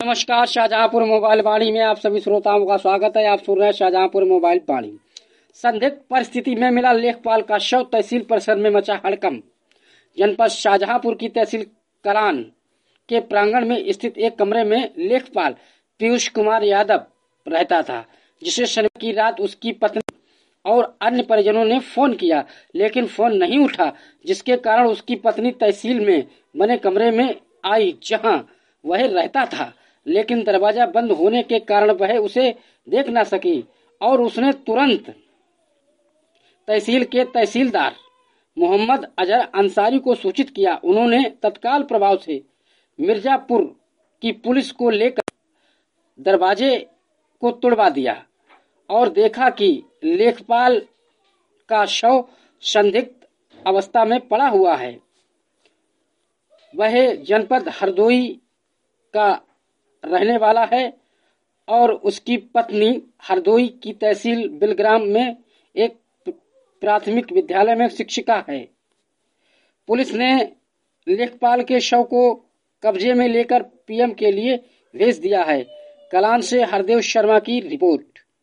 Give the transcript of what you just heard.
नमस्कार। शाहजहांपुर मोबाइल वाणी में आप सभी श्रोताओं का स्वागत है। आप सुन रहे हैं शाहजहांपुर मोबाइल वाणी। संदिग्ध परिस्थिति में मिला लेखपाल का शव, तहसील परिसर में मचा हड़कंप। जनपद शाहजहांपुर की तहसील कलान के प्रांगण में स्थित एक कमरे में लेखपाल पीयूष कुमार यादव रहता था, जिसे शनिवार की रात उसकी पत्नी और अन्य परिजनों ने फोन किया, लेकिन फोन नहीं उठा, जिसके कारण उसकी पत्नी तहसील में बने कमरे में आई, जहां वह रहता था, लेकिन दरवाजा बंद होने के कारण वह उसे देख न सकी और उसने तुरंत तहसील के तहसीलदार मोहम्मद अजहर अंसारी को सूचित किया। उन्होंने तत्काल प्रभाव से मिर्जापुर की पुलिस को लेकर दरवाजे को तोड़वा दिया और देखा कि लेखपाल का शव संदिग्ध अवस्था में पड़ा हुआ है। वह जनपद हरदोई का रहने वाला है और उसकी पत्नी हरदोई की तहसील बिलग्राम में एक प्राथमिक विद्यालय में शिक्षिका है। पुलिस ने लेखपाल के शव को कब्जे में लेकर पीएम के लिए भेज दिया है। कलान से हरदेव शर्मा की रिपोर्ट।